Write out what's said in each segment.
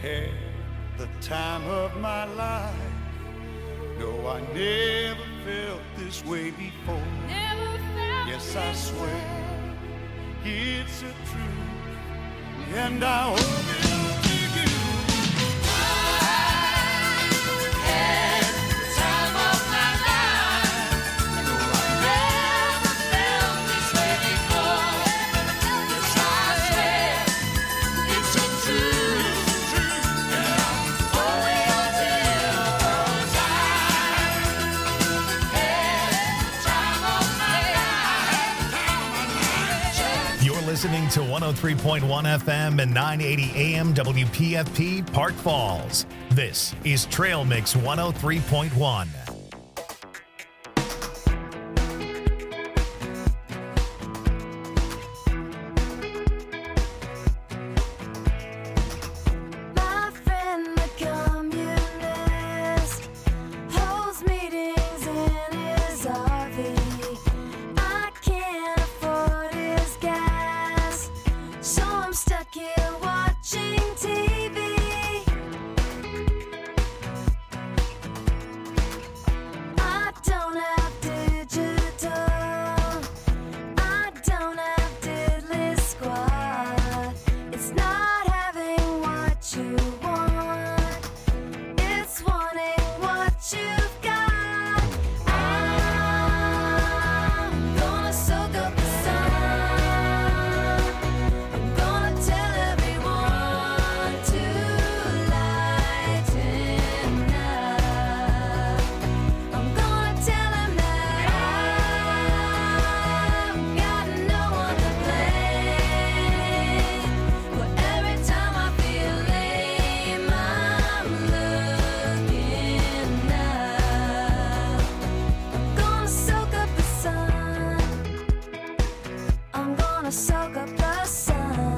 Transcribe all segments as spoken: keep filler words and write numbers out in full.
had the time of my life. No, I never felt this way before. Never felt yes, I this swear way. it's a truth, and I hope it'll be you. I had the time of my life. No, I never felt this way before. Yes, I swear it's a truth, truth, and I'm going to you, 'cause I had the time of my life. You're listening to one oh three point one F M and nine eighty A M W P F P Park Falls. This is Trail Mix one oh three point one. My friend, the communist, holds meetings in his R V. I can't afford his gas, so I'm stuck here watching T V. I don't have digital, I don't have diddly squad. It's not having what you want, it's wanting what you've got. I'm gonna soak up the sun, I'm gonna tell everyone to lighten up. I'm gonna tell him that I've got no one to blame. But every time I feel lame, I'm looking up. I'm gonna soak up the sun, I'm gonna soak up the sun.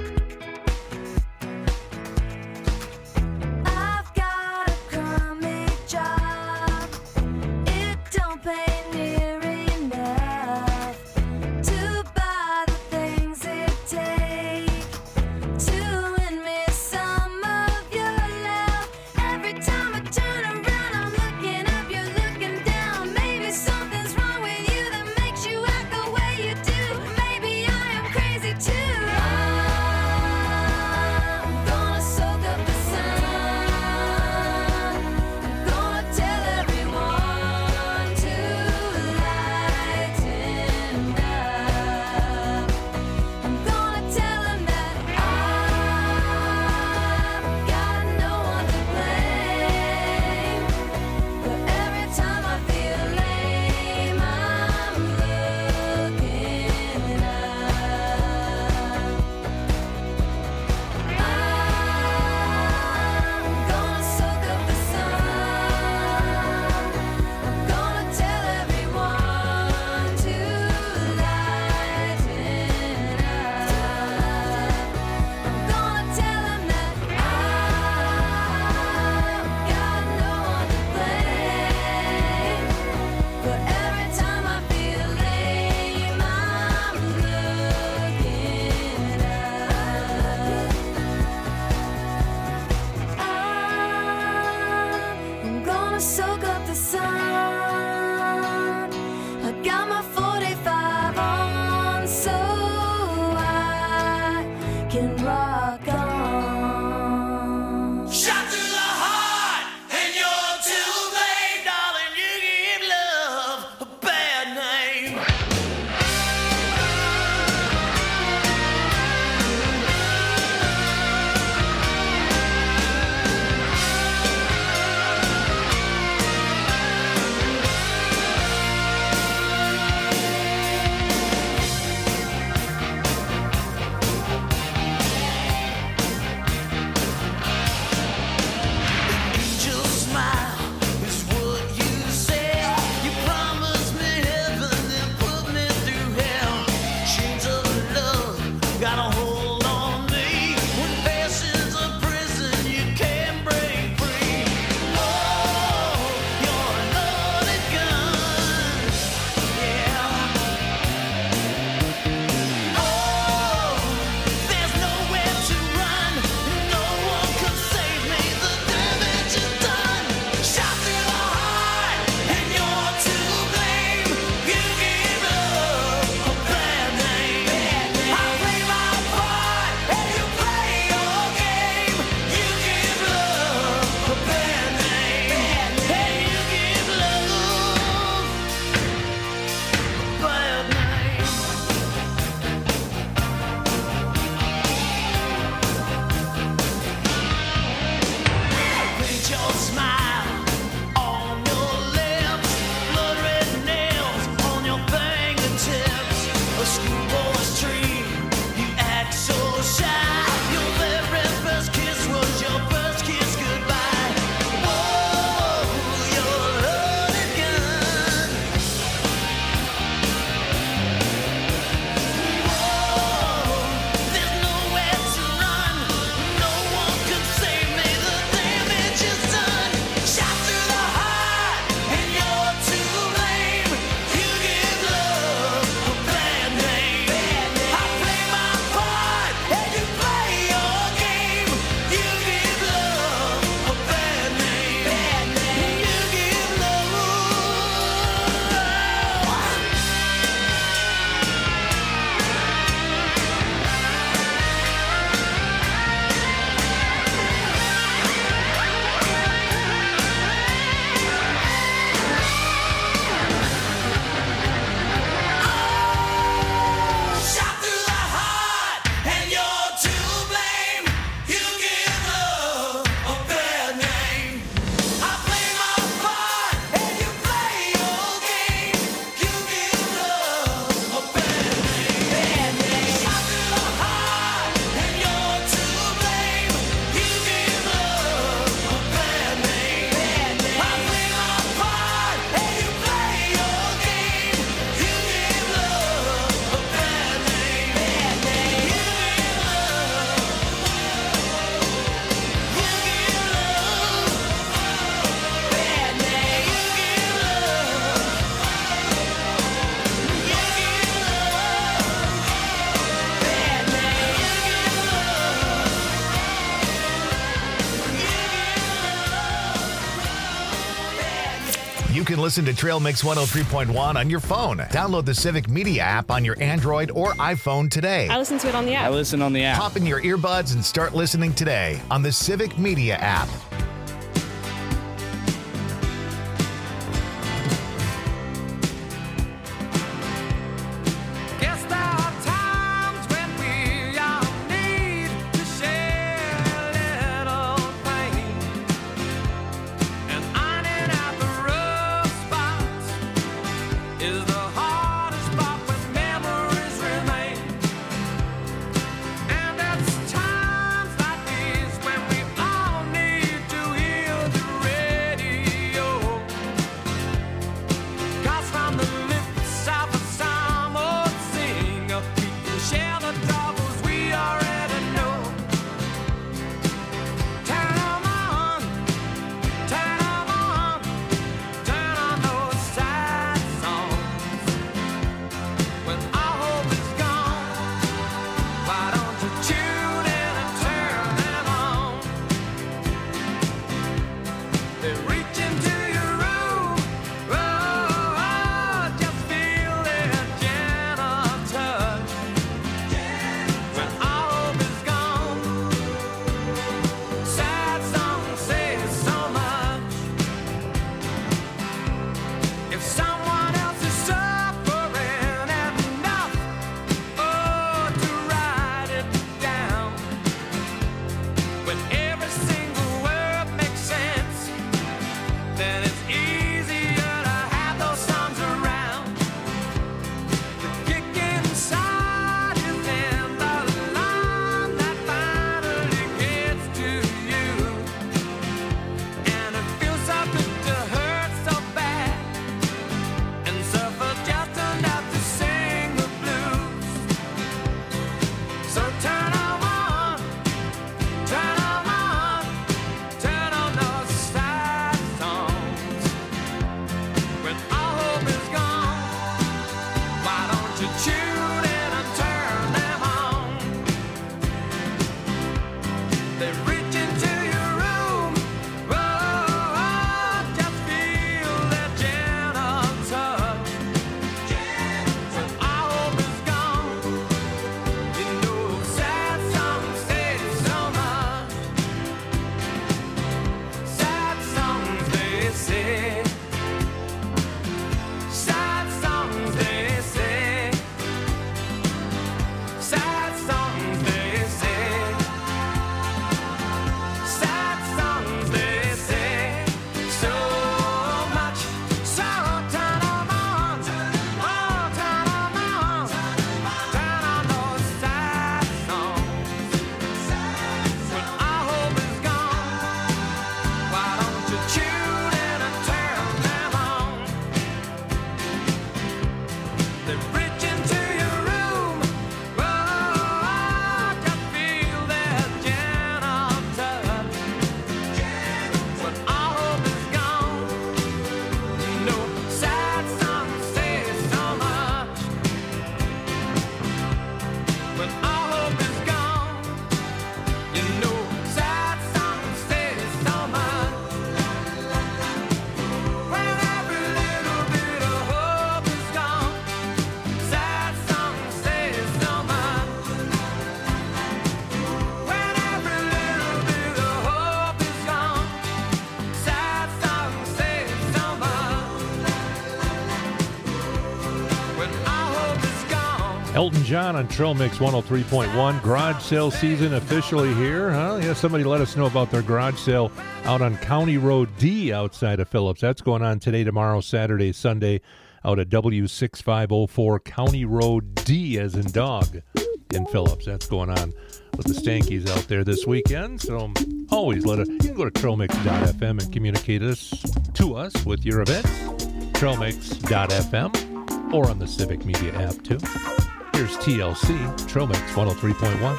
I've got a crummy job, it don't pay near enough to buy the things it take to win me some of your love. Every time I turn around, I'm looking up, you're looking down. Maybe something's wrong with you that makes you act the way you do. Maybe I am crazy too. I'm gonna soak up the sun, I'm gonna tell everyone to lighten up. I'm gonna tell them that I've got no one to blame. But every time I feel lame, I'm looking up. I'm gonna soak up the sun, I'm gonna tell everyone to lighten up. I'm gonna tell them that I've got no one to blame. But every time I feel lame, I'm looking up. I'm gonna soak up the sun. I got my forty-five on so I can rock on. Shot to the heart, and you're to blame, darling. You give love a bad name. can listen to Trail Mix one oh three point one on your phone. Download the Civic Media app on your Android or iPhone today. I listen to it on the I app. listen on the app. Pop in your earbuds and start listening today on the Civic Media app. Guess there are times when we all need to share a little pain, and ironing out the rough spots is the hardest part when memories remain. And it's times like these when we all need to hear the radio, 'cause from the lips of a some old singer, we can share the troubles we already know. Turn 'em on, turn 'em on, turn on those sad songs. When all hope is gone, why don't you tune in and turn them on? They reach into your room, oh, oh, just feel their gentle touch. When all hope is gone, sad songs say so much. If someone else is suffering enough, oh, to write it down, when every single word makes sense, then it's easier to have those songs around. The kick inside is in the line that finally gets to you, and it feels so good to hurt so bad and suffer just enough to sing the blues. So turn 'em on, turn 'em on, turn on those sad songs. When all hope is gone, why don't you tune in and turn them on? They reach into your room, oh, oh, just feel their gentle touch. When all hope is gone, you know sad songs say so much. Sad songs they say, sad songs they say, sad songs they say, sad songs they say so much. So turn 'em on, oh, turn 'em on, turn on those sad songs. When all hope is gone, why don't you tune in and turn them on? They reach into your room, oh, oh, just feel their gentle touch. When all hope is gone, you know sad songs say so much. When all hope is gone, you know sad songs say so much. When every little bit of hope is gone, sad songs say so much. When every little bit of hope is gone, sad songs say so much. When all hope is gone. Elton John on Trail Mix one oh three point one. Garage sale season officially here, huh? Yeah, somebody let us know about their garage sale out on County Road D outside of Phillips. That's going on today, tomorrow, Saturday, Sunday out at W six five oh four County Road D as in dog in Phillips. That's going on with the Stankies out there this weekend. So always let us, you can go to trail mix dot f m and communicate us to us with your events. trail mix dot f m or on the Civic Media app too. Here's T L C, Trail Mix one oh three point one.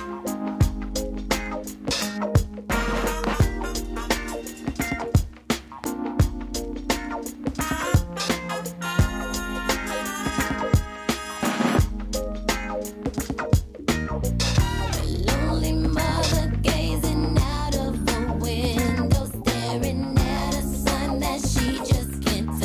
Lonely mother gazing out of the window, staring at a son that she just can't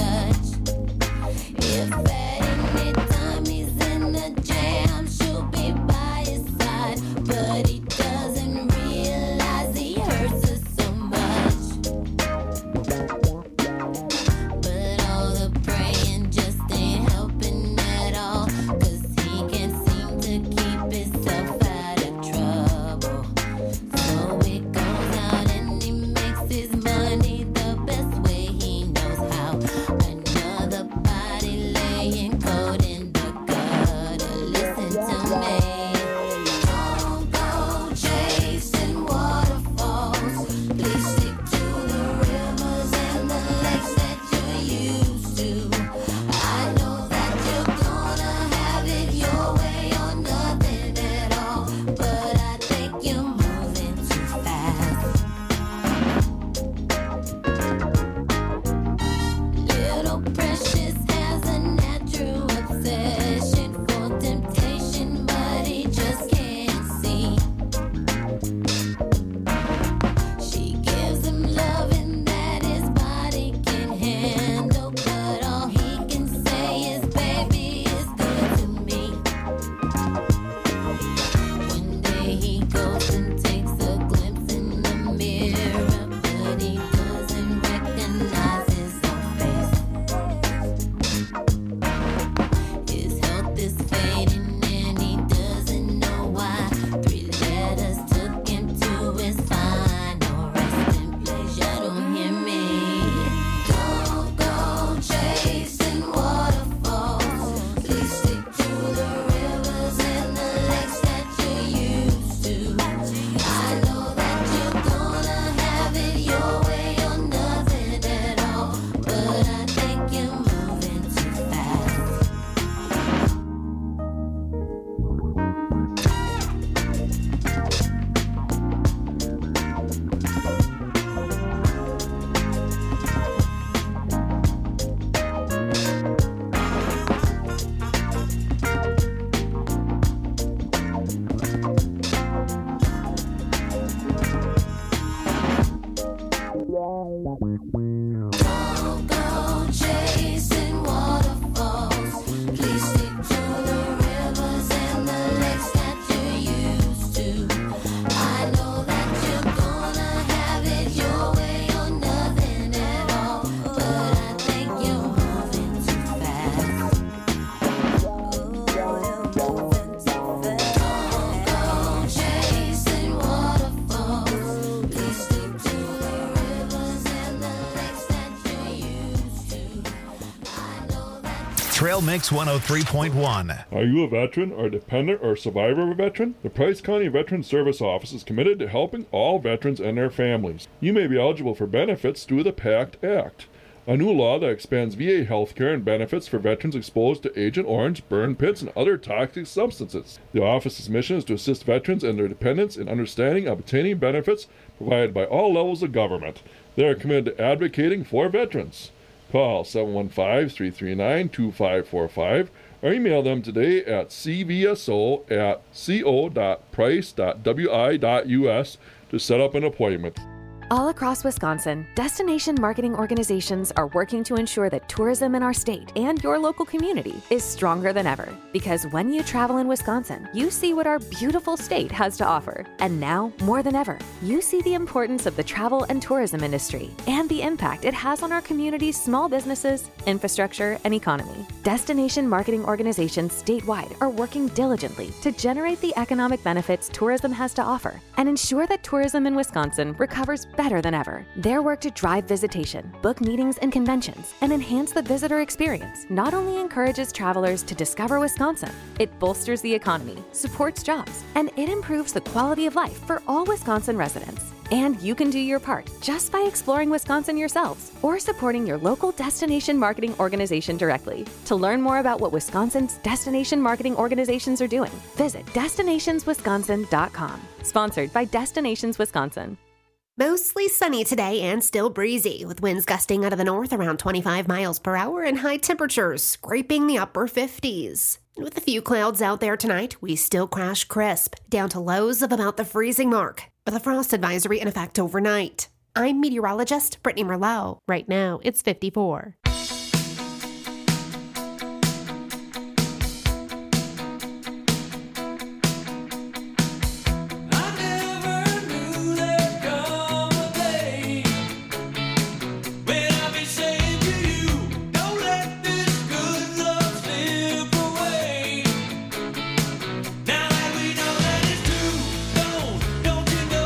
Trail Mix one oh three point one. Are you a veteran or a dependent or survivor of a veteran? The Price County Veteran Service Office is committed to helping all veterans and their families. You may be eligible for benefits through the PACT Act, a new law that expands V A health care and benefits for veterans exposed to Agent Orange, burn pits, and other toxic substances. The office's mission is to assist veterans and their dependents in understanding and obtaining benefits provided by all levels of government. They are committed to advocating for veterans. Call seven one five, three three nine, two five four five or email them today at c v s o at co dot price dot w i dot u s to set up an appointment. All across Wisconsin, destination marketing organizations are working to ensure that tourism in our state and your local community is stronger than ever. Because when you travel in Wisconsin, you see what our beautiful state has to offer. And now, more than ever, you see the importance of the travel and tourism industry and the impact it has on our community's small businesses, infrastructure, and economy. Destination marketing organizations statewide are working diligently to generate the economic benefits tourism has to offer and ensure that tourism in Wisconsin recovers better than ever. Their work to drive visitation, book meetings and conventions, and enhance the visitor experience not only encourages travelers to discover Wisconsin, it bolsters the economy, supports jobs, and it improves the quality of life for all Wisconsin residents. And you can do your part just by exploring Wisconsin yourselves or supporting your local destination marketing organization directly. To learn more about what Wisconsin's destination marketing organizations are doing, visit destinations wisconsin dot com. Sponsored by Destinations Wisconsin. Mostly sunny today and still breezy, with winds gusting out of the north around twenty-five miles per hour and high temperatures scraping the upper fifties. With a few clouds out there tonight, we still crash crisp, down to lows of about the freezing mark, with a frost advisory in effect overnight. I'm meteorologist Brittany Merlot. Right now, it's fifty-four.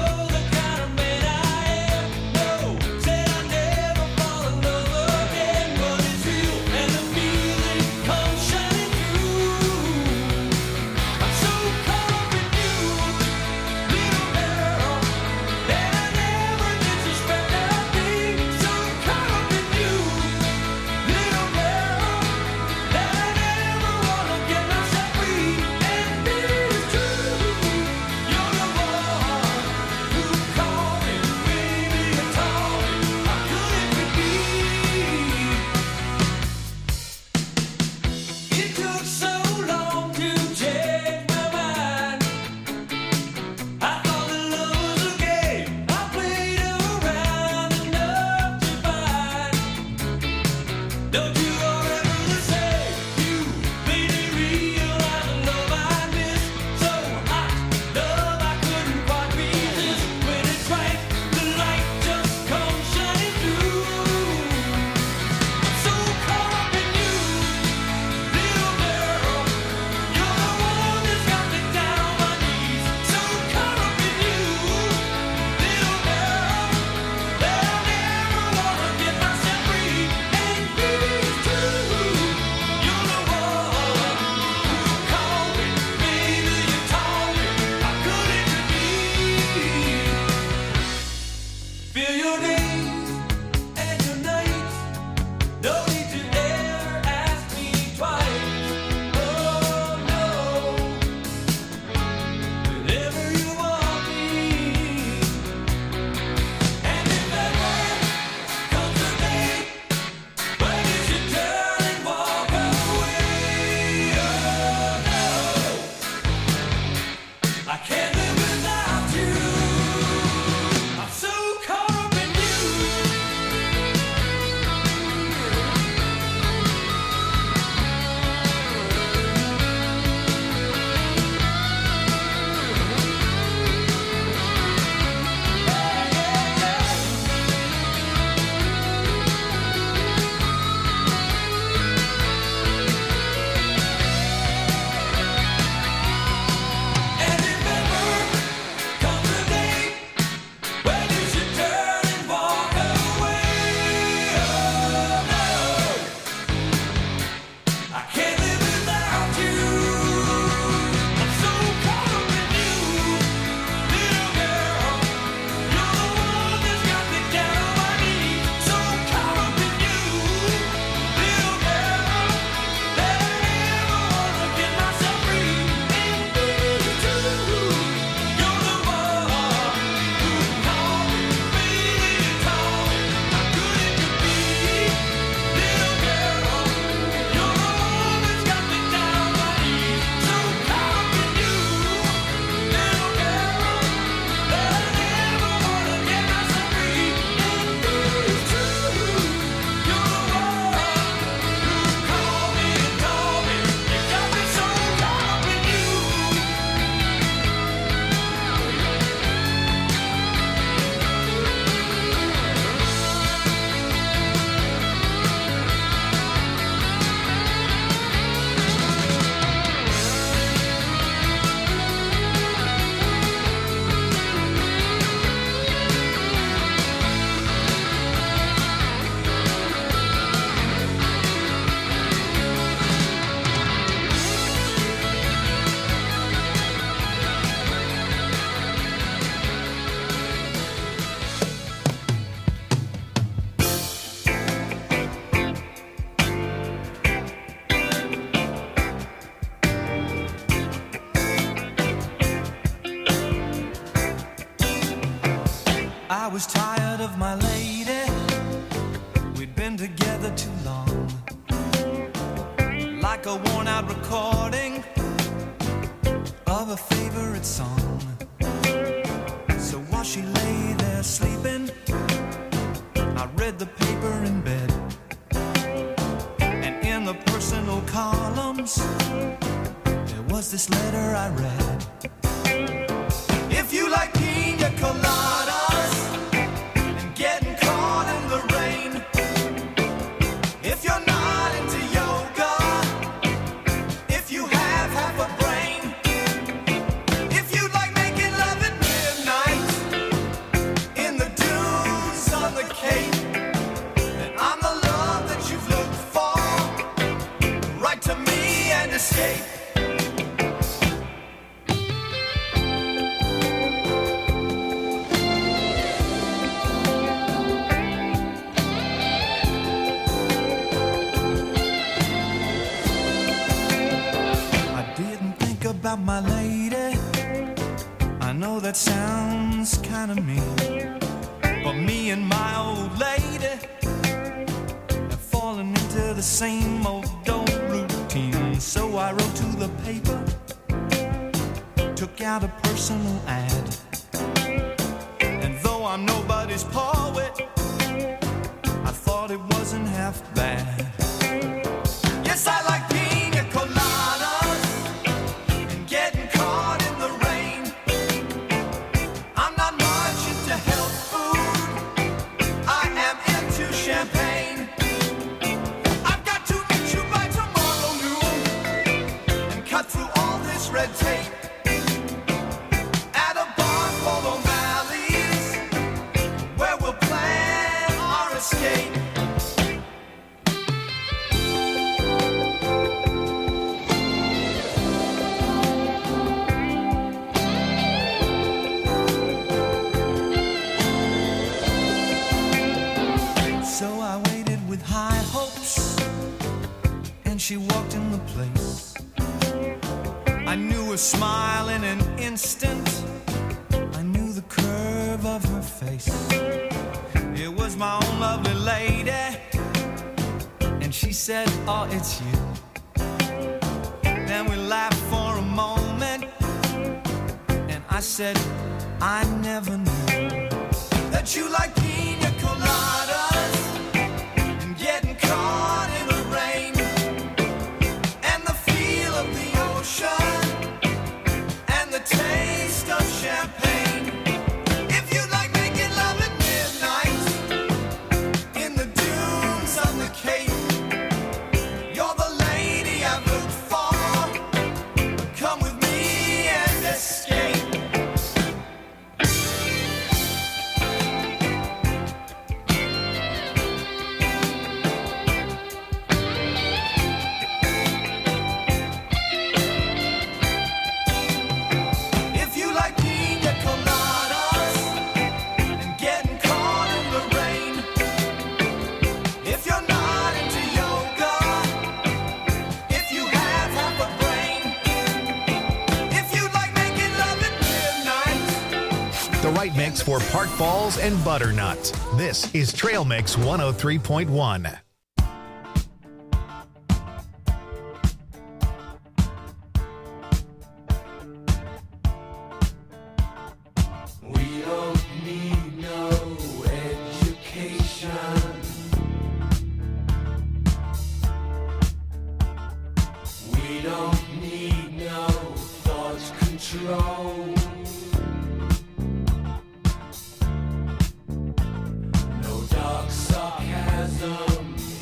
Again. I was tired of my lady. We'd been together too long. Like a worn out recording of a favorite song. So while she lay there sleeping, I read the paper in bed. And in the personal columns, there was this letter I read. If you like pina coladas and getting caught in the rain, if you're not into yoga, if you have half a brain, if you like making love at midnight in the dunes on the Cape, then I'm the love that you've looked for. Write to me and escape. About my lady, I know that sounds kind of mean, but me and my old lady have fallen into the same old old routine. So I wrote to the paper, took out a personal ad, and though I'm nobody's poet, I thought it wasn't half bad. Yes, I like pina coladas. Champagne. I've got to meet you by tomorrow noon and cut through all this red tape at a bar called O'Malley's, where we'll plan our escape. So I waited with high hopes, and she walked in the place. I knew her smile in an instant, I knew the curve of her face. It was my own lovely lady, and she said, oh, it's you. Then we laughed for a moment, and I said, I never knew that you like pina coladas, getting caught in the rain, and the feel of the ocean, and the taste of champagne. If you like making love at midnight in the dunes on the Cape, you're the lady I've looked for. Come with me and escape. Right mix for Park Falls and Butternut. This is Trail Mix one oh three point one. We don't need no education. We don't need no thought control. Sarcasm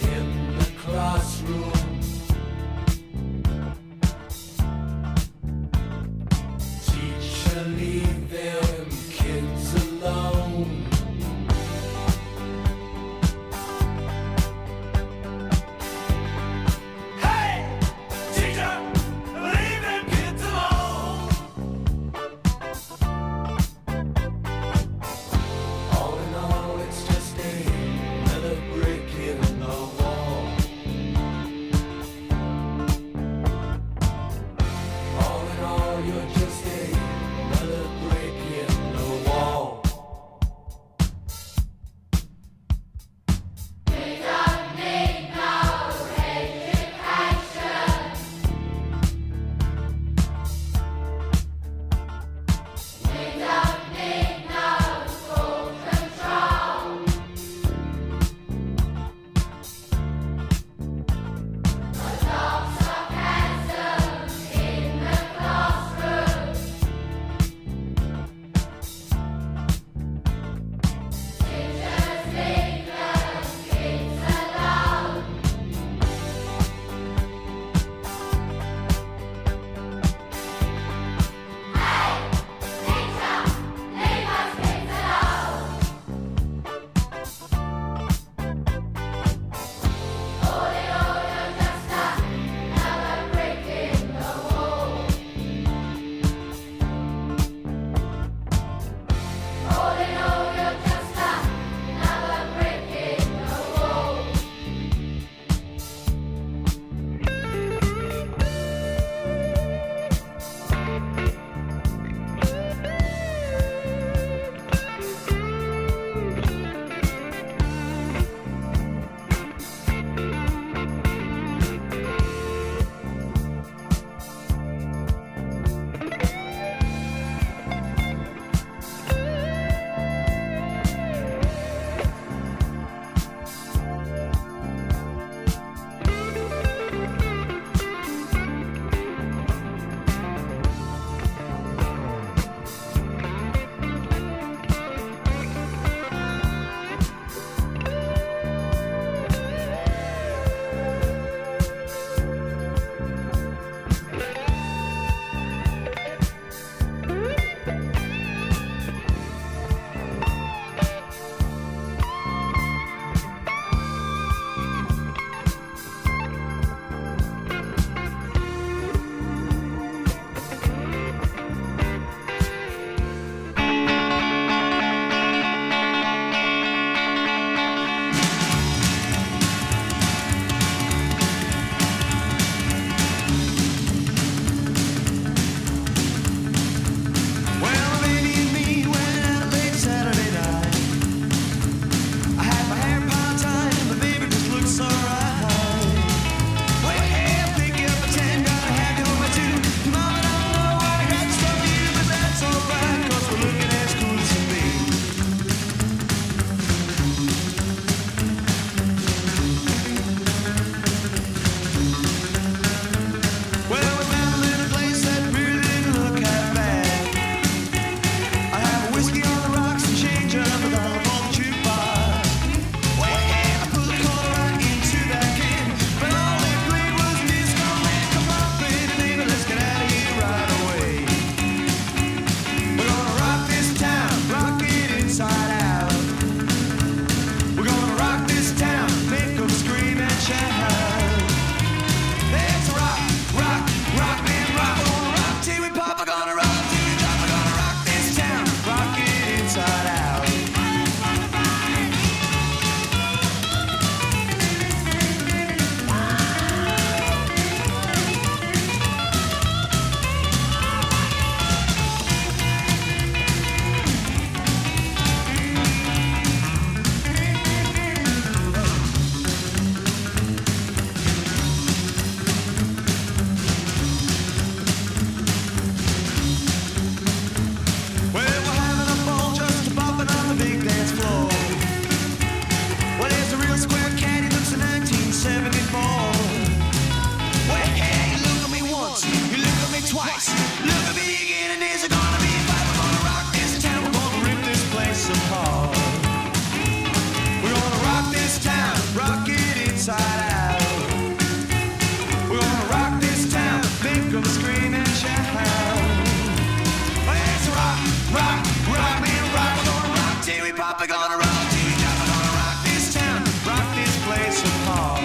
Papa gonna rock to you, Papa gonna rock this town, rock this place apart.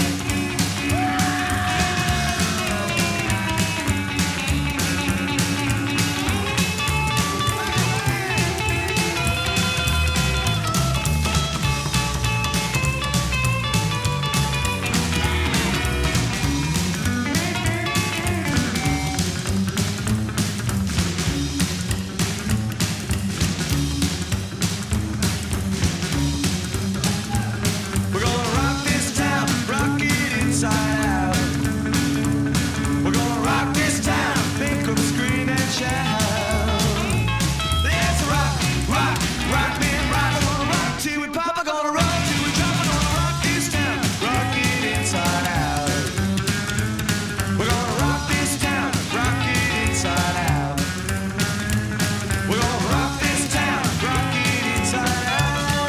We're gonna rock this town, rock it inside out. We're gonna rock this town, make 'em scream and shout. Let's rock, rock, rock, man, rock. We're gonna rock till we pop, we're gonna rock till we drop. We're gonna rock this town, rock it inside out. We're gonna rock this town, rock it inside out. We're gonna rock this town, rock it inside out.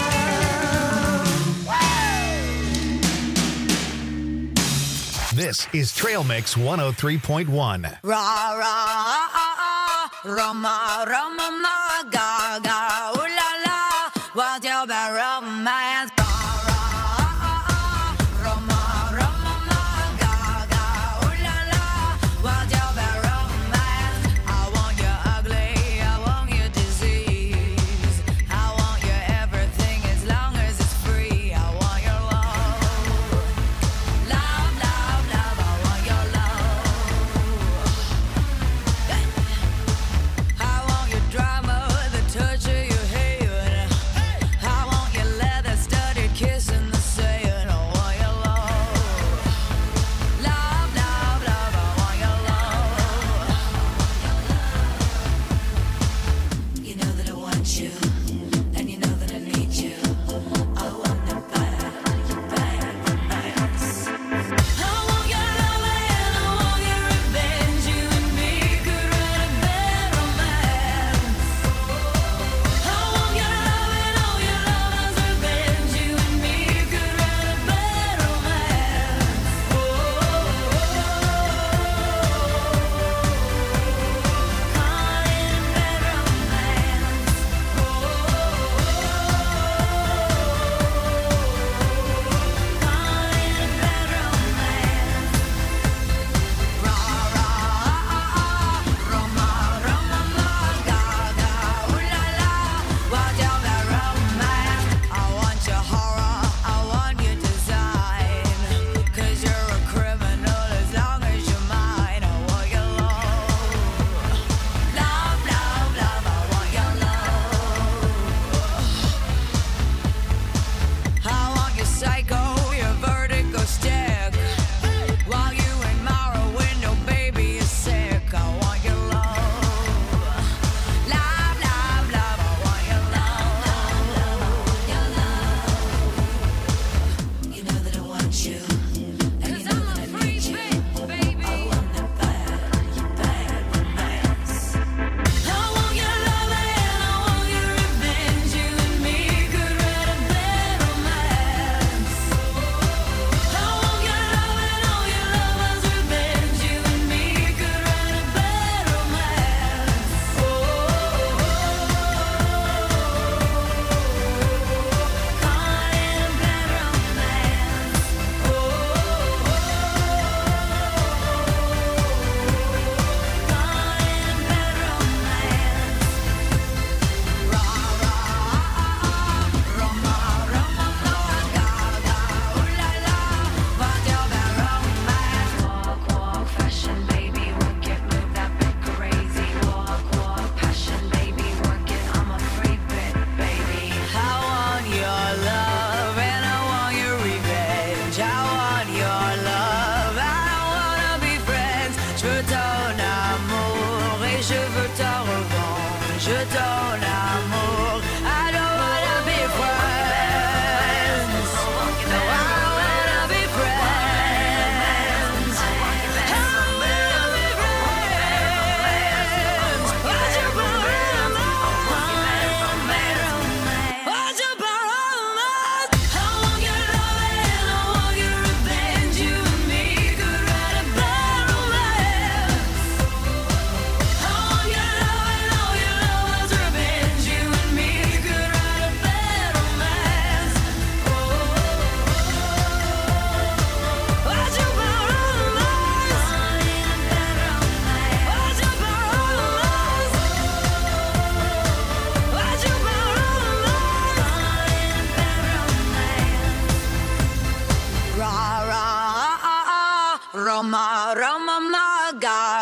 This is Trail Mix one oh three point one. Ra ra Roma Roma ma ga ga ooh la la, what's your bad romance? Ra ra Roma Roma ma ga ga ooh la la, what's your bad romance? I want you ugly, I want you disease, I want you everything as long as it's free. I want your love, love, love, love. I want your love. I want your drama, the torture you hate. I want your leather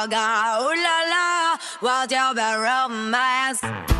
Gaga, ooh la la, what's your bad romance?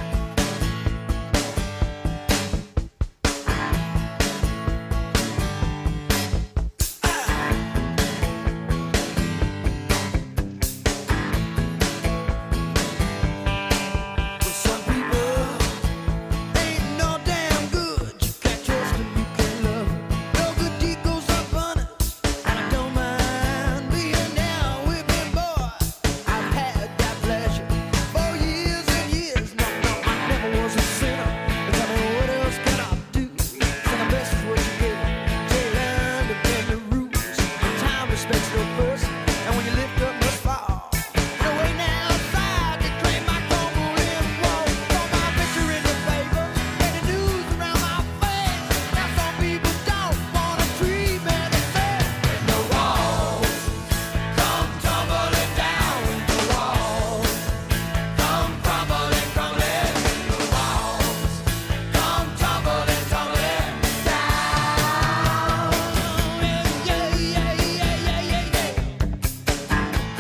Some people ain't no damn good. You can't trust them, you can't love them. No good deed goes unpunished, and I don't mind being down with me, boy. I've had that pleasure for years and years. No, no, I never was a sinner. But tell me, what else can I do? Second best is what you get. So you learn to bend the rules. And time respects no person, and when you lift up, must fall. No way now, outside to claim my comb in wall. Throw my picture in the paper, and the news around my face. Now some people don't wanna treat me the same. When the walls come tumbling down, when the walls come crumbling, crumbling, when the walls come tumbling, tumbling down. Yeah, yeah, yeah, yeah, yeah, yeah, yeah.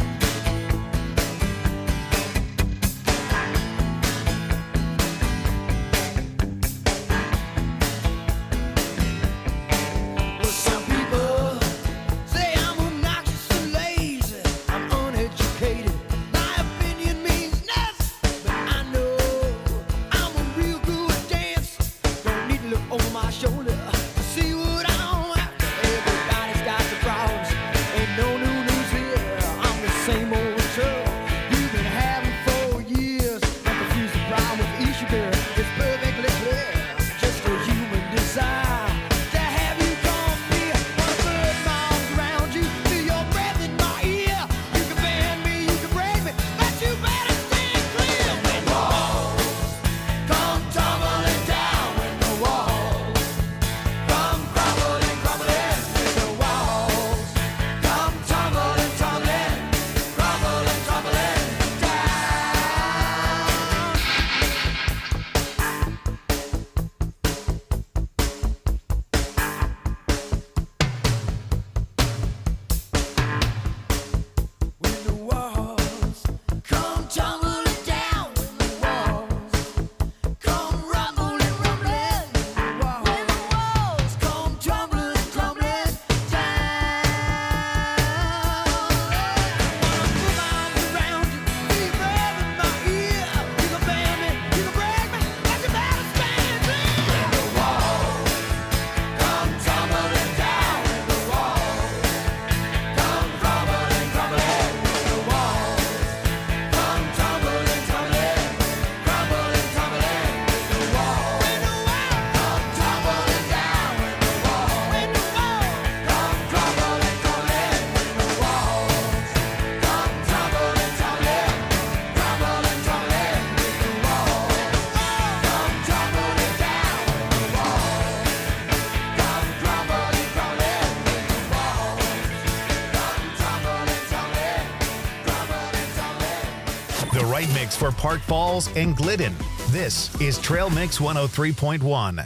Well, some people say I'm obnoxious and lazy. I'm uneducated. My opinion means nothing, but I know I'm a real good dancer. Don't need to look over my shoulder to see what I'm after. Everybody's got their problems. Ain't no new news here. I'm the same old trouble you've been having for years. Don't confuse the problem with issue, girl. It's perfectly clear. Just a human desire to have you come near. Wanna put my arms around you, feel your breath in my ear. You can bend me, you can break me, but you better stand clear. When the walls come tumbling down, when the walls come crumbling, crumbling, when the walls come tumbling, tumbling, crumbling, tumbling down. When the walls come tumbling down, when the walls come rumbling, rumbling, when the walls come tumbling, crumbling down. Wanna put my arms around you, feel your breath in my ear. You can bend me, you can break me, but you better stand clear. When the walls come tumbling down, when the walls come crumbling, crumbling, when the walls come tumbling, tumbling, crumbling, tumbling, when the walls come tumbling down, when the walls come crumbling, crumbling, when the walls come tumbling, tumbling, crumbling, tumbling, when the walls come tumbling down, when the walls come crumbling, crumbling, when the walls come tumbling, tumbling, crumbling, tumbling. The right mix for Park Falls and Glidden. This is Trail Mix one oh three point one.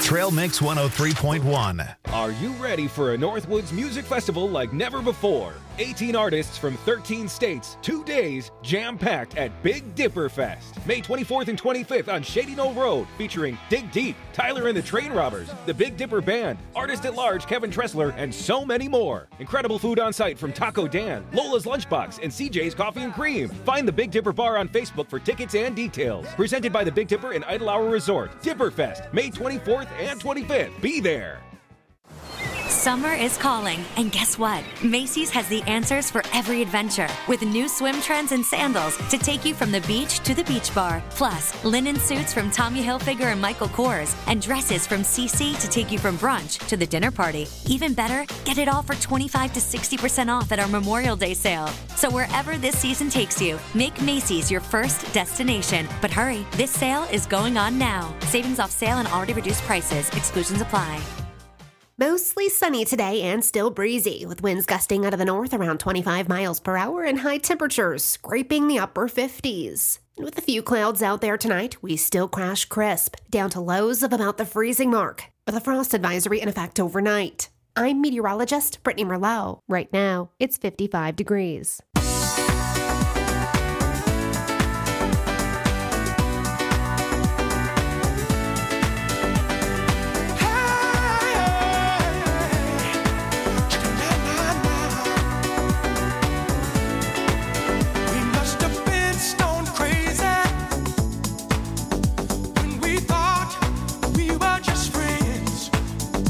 Trail Mix one oh three point one. Are you ready for a Northwoods Music Festival like never before? eighteen artists from thirteen states, two days, jam-packed at Big Dipper Fest. May twenty-fourth and twenty-fifth on Shady Knoll Road, featuring Dig Deep, Tyler and the Train Robbers, the Big Dipper Band, Artist at Large Kevin Tressler, and so many more. Incredible food on site from Taco Dan, Lola's Lunchbox, and C J's Coffee and Cream. Find the Big Dipper Bar on Facebook for tickets and details. Presented by the Big Dipper and Idle Hour Resort. Dipper Fest, May twenty-fourth and twenty-fifth. Be there. Summer is calling, and guess what? Macy's has the answers for every adventure, with new swim trends and sandals to take you from the beach to the beach bar. Plus, linen suits from Tommy Hilfiger and Michael Kors, and dresses from C C to take you from brunch to the dinner party. Even better, get it all for twenty-five to sixty percent off at our Memorial Day sale. So wherever this season takes you, make Macy's your first destination. But hurry, this sale is going on now. Savings off sale and already reduced prices. Exclusions apply. Mostly sunny today and still breezy, with winds gusting out of the north around twenty-five miles per hour and high temperatures scraping the upper fifties. And with a few clouds out there tonight, we still crash crisp, down to lows of about the freezing mark, with a frost advisory in effect overnight. I'm meteorologist Brittany Merlot. Right now, it's fifty-five degrees.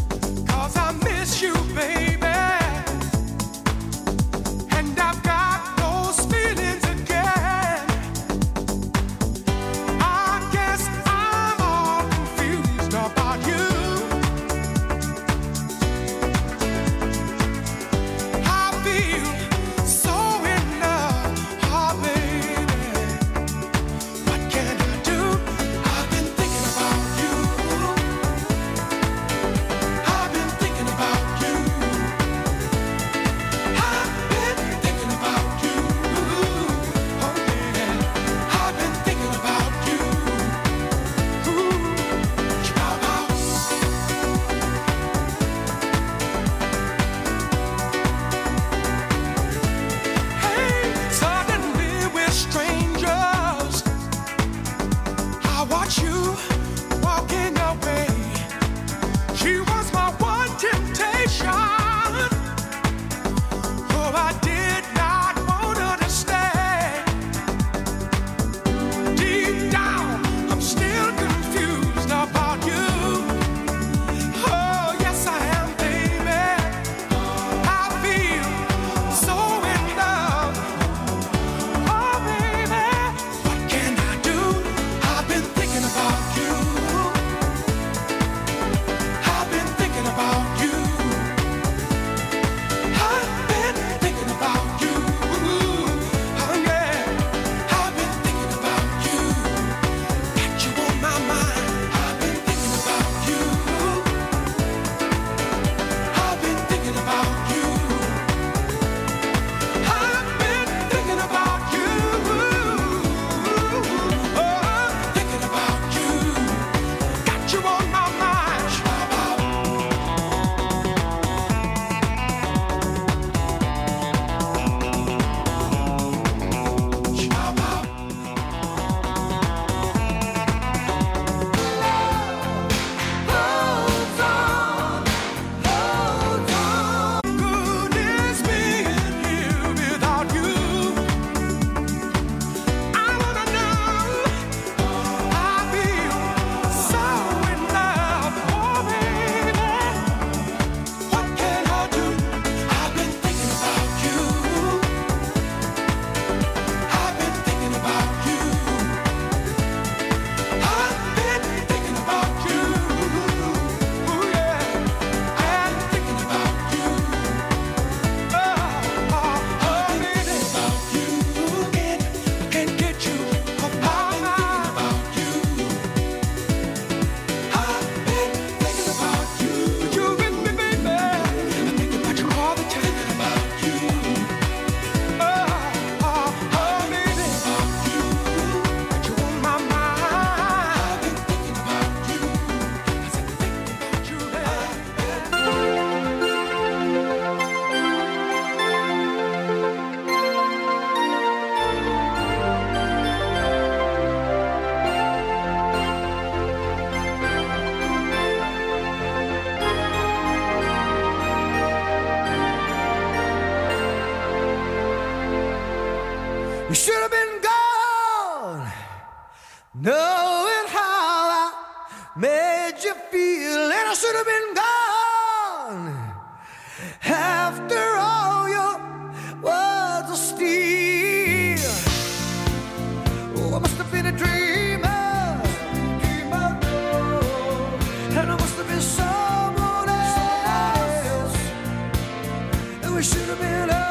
You, baby, and I've got knowing how I made you feel, and I should have been gone after all your words of steel. Oh, I must have been a dreamer, dreamer, and I must have been someone else, and we should have been over.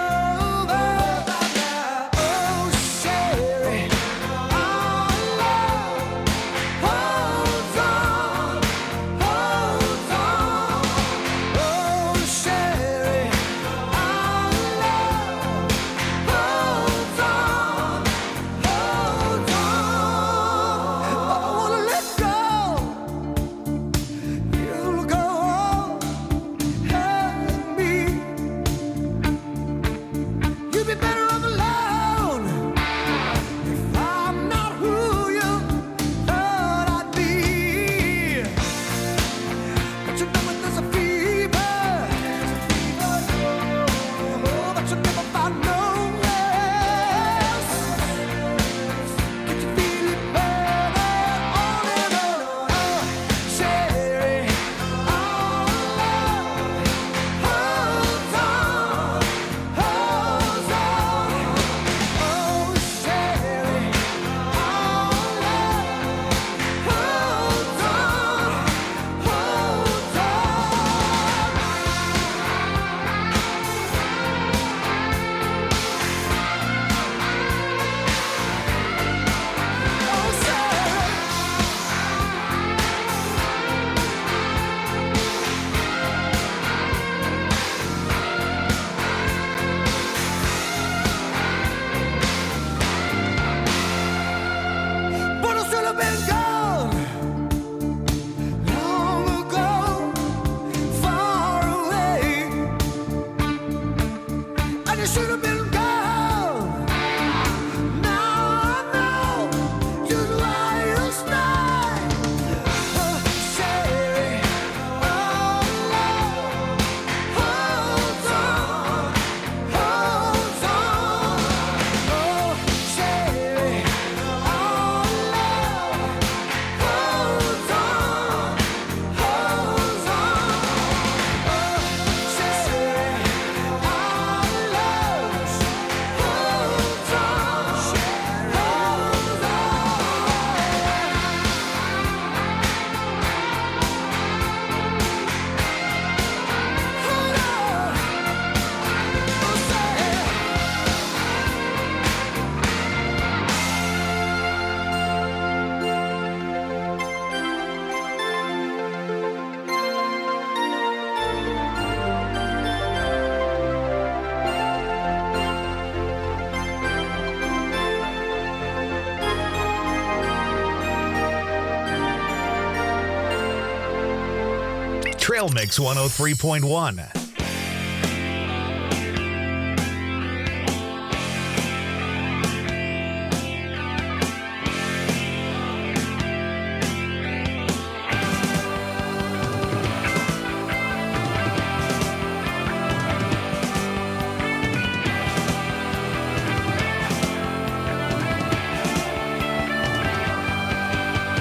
Trail Mix one oh three point one.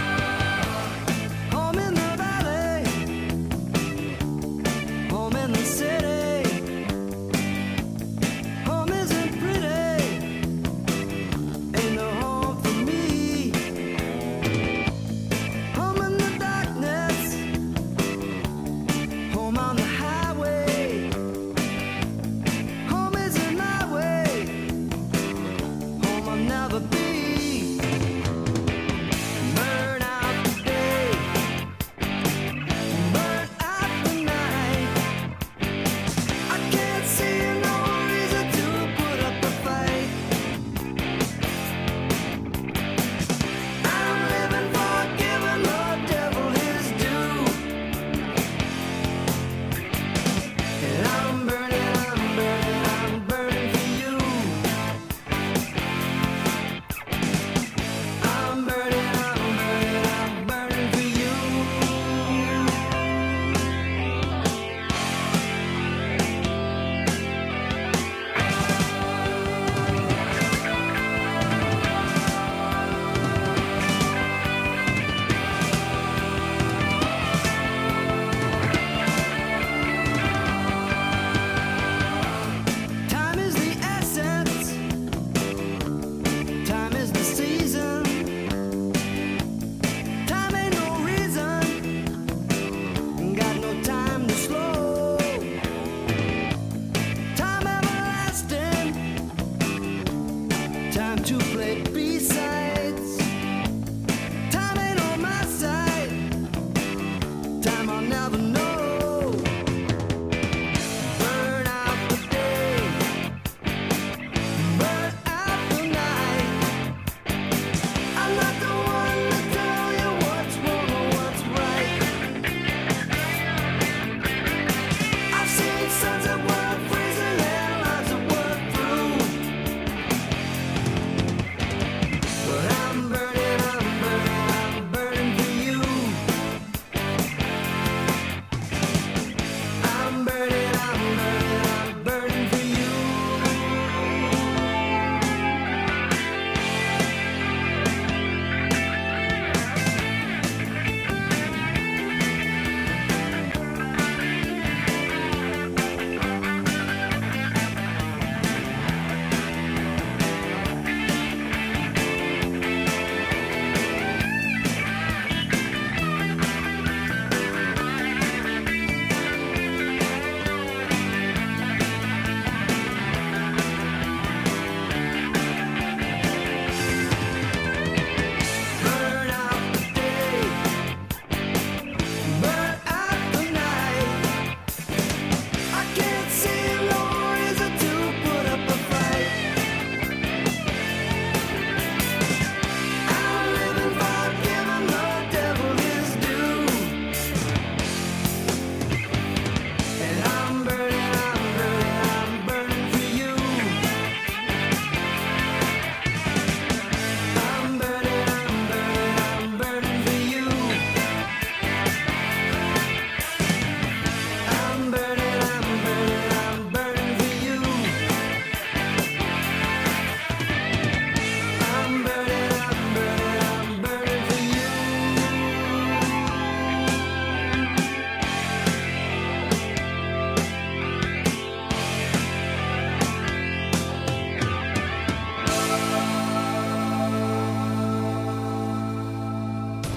Home in the valley, home in the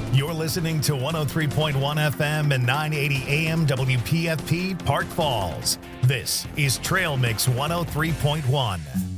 You're listening to one oh three point one F M and nine eighty A M W P F P Park Falls. This is Trail Mix one oh three point one.